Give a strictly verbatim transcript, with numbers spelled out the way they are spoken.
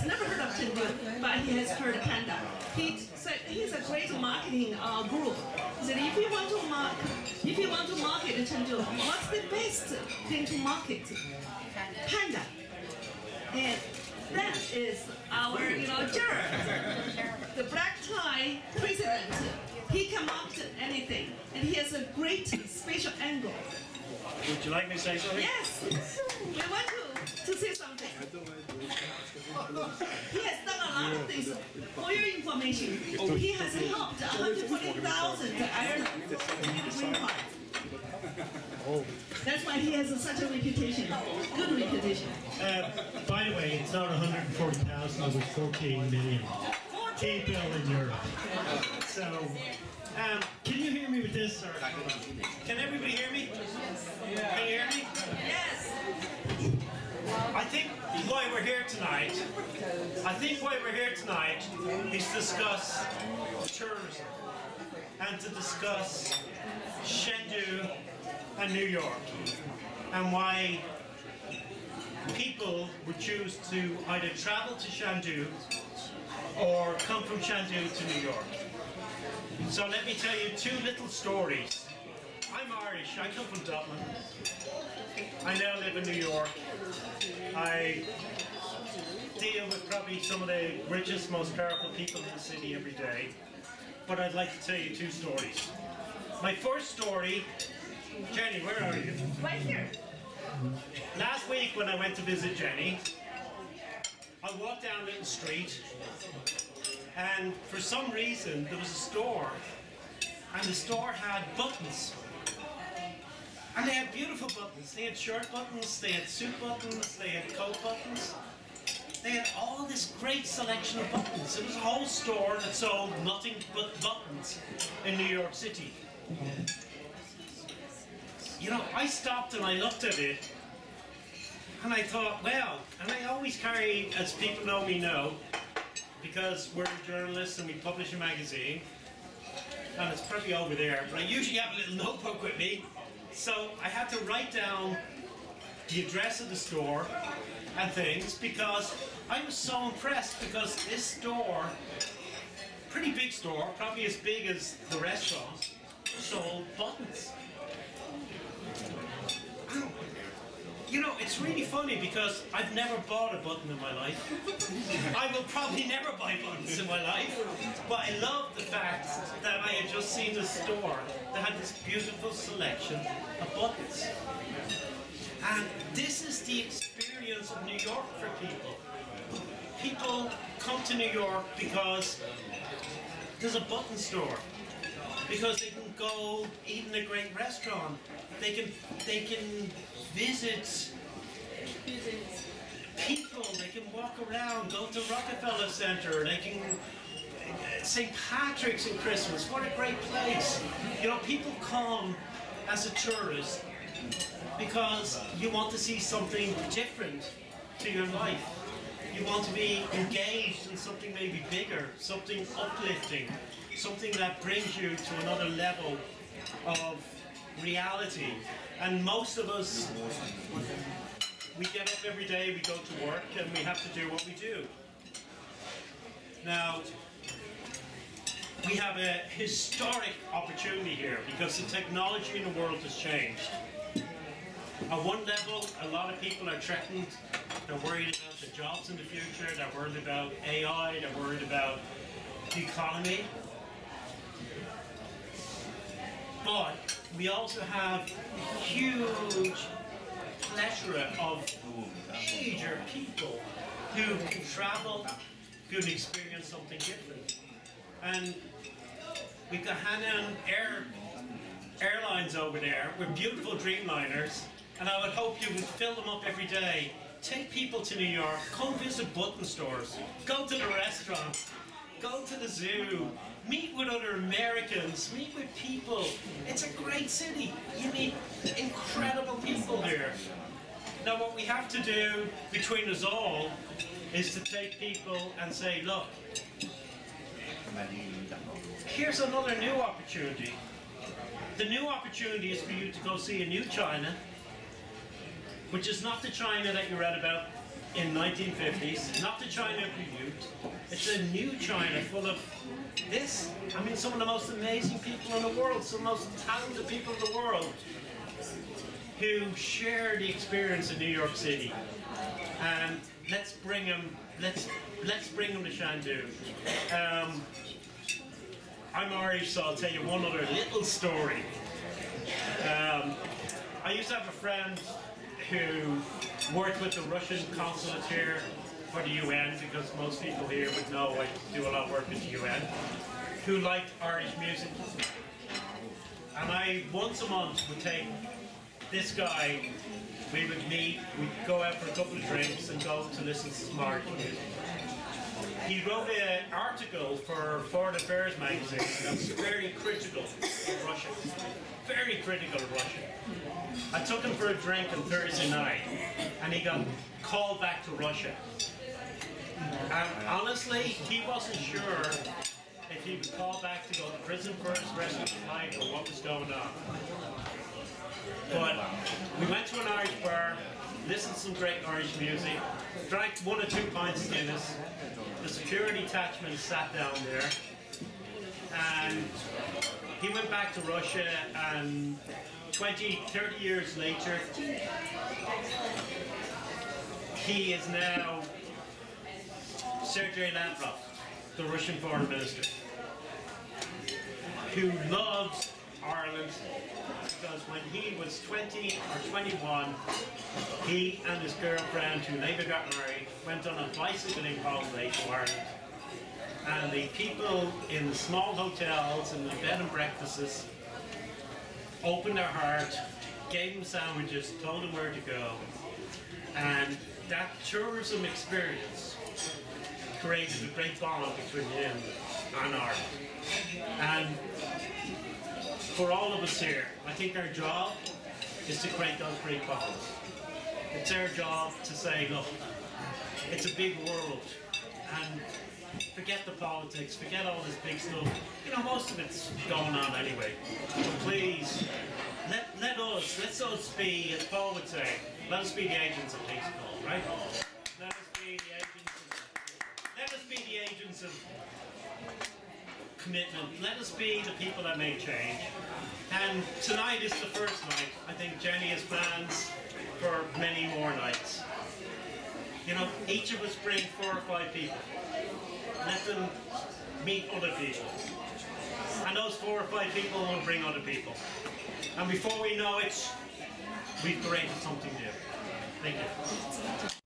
never heard of Chengdu, but he has heard Panda. He said he's a great marketing uh, guru. He said if you want to mark, if you want to market Chengdu, what's the best thing to market? Panda. And that is our, you know, Jared, the black tie president. He can market anything, and he has a great spatial angle. Would you like me to say something? Yes, we want to, to say something. He has done a lot of things. For your information, he has helped one hundred forty thousand Ireland green cards. That's why he has such a reputation, good reputation. Uh, by the way, it's not one hundred forty thousand, it was fourteen million people in Europe. So, um, can you hear me with this? Or, can everybody hear me? Can you hear me? Yes. I think why we're here tonight, I think why we're here tonight is to discuss tourism and to discuss Chengdu and New York and why people would choose to either travel to Chengdu or come from Chengdu to New York. So let me tell you two little stories. I'm Irish, I come from Dublin. I now live in New York. I deal with probably some of the richest, most powerful people in the city every day. But I'd like to tell you two stories. My first story, Jenny, where are you? Right here. Last week when I went to visit Jenny, I walked down Little Street and for some reason there was a store and the store had buttons. And they had beautiful buttons. They had shirt buttons, they had suit buttons, they had coat buttons. They had all this great selection of buttons. It was a whole store that sold nothing but buttons in New York City. You know, I stopped and I looked at it and I thought, well, and I always carry, as people know me know, because we're journalists and we publish a magazine, and it's probably over there, but I usually have a little notebook with me. So I had to write down the address of the store and things because I was so impressed because this store, pretty big store, probably as big as the restaurant, sold buttons. You know, it's really funny because I've never bought a button in my life. I will probably never buy buttons in my life. But I love the fact that I had just seen a store that had this beautiful selection of buttons. And this is the experience of New York for people. People come to New York because there's a button store. Because they can go eat in a great restaurant. They can they can visit people. They can walk around, go to Rockefeller Center. They can Saint Patrick's in Christmas. What a great place! You know, people come as a tourist because you want to see something different to your life. You want to be engaged in something maybe bigger, something uplifting, something that brings you to another level of reality. And most of us, we get up every day, we go to work, and we have to do what we do. Now, we have a historic opportunity here because the technology in the world has changed. At one level, a lot of people are threatened. They're worried about their jobs in the future, they're worried about A I, they're worried about the economy. But we also have a huge plethora of major people who can travel, who can experience something different. And we've got Hainan Air, Airlines over there with beautiful Dreamliners, and I would hope you would fill them up every day. Take people to New York, come visit button stores, go to the restaurants, go to the zoo, meet with other Americans, meet with people. It's a great city. You meet incredible people here. Now what we have to do between us all is to take people and say, look, here's another new opportunity. The new opportunity is for you to go see a new China, which is not the China that you read about in nineteen fifties, not the China of youth. It's a new China full of this. I mean, some of the most amazing people in the world, some of the most talented people in the world who share the experience in New York City. And let's bring them, let's, let's bring them to Shandu. Um, I'm Irish, so I'll tell you one other little story. Um, I used to have a friend who worked with the Russian consulate here for the U N, because most people here would know I do a lot of work with the U N, who liked Irish music. And I, once a month, would take this guy, we would meet, we'd go out for a couple of drinks and go to listen to some Irish music. He wrote an article for Foreign Affairs magazine that was very critical of Russia. Very critical of Russia. I took him for a drink on Thursday night, and he got called back to Russia. And honestly, he wasn't sure if he would call back to go to prison for his rest of his life or what was going on. But we went to an Irish bar, listened to some great Irish music, drank one or two pints of Guinness. The security attachment sat down there, and he went back to Russia, and twenty, thirty years later, he is now Sergei Lavrov, the Russian foreign minister, who loves Ireland, because when he was twenty or twenty-one, he and his girlfriend, who later got married, went on a bicycling holiday to Ireland. And the people in the small hotels and the bed and breakfasts opened their heart, gave him sandwiches, told him where to go. And that tourism experience created a great bond between him and Ireland. And for all of us here, I think our job is to create those great bonds. It's our job to say, look, it's a big world, and forget the politics, forget all this big stuff. You know, most of it's going on anyway. But please, let, let us, let us be, as Paul would say, let us be the agents of peace, Paul, right? Let us be the agents of, let us be the agents of commitment. Let us be the people that make change. And tonight is the first night. I think Jenny has plans for many more nights. You know, each of us bring four or five people. Let them meet other people. And those four or five people will bring other people. And before we know it, we've created something new. Thank you.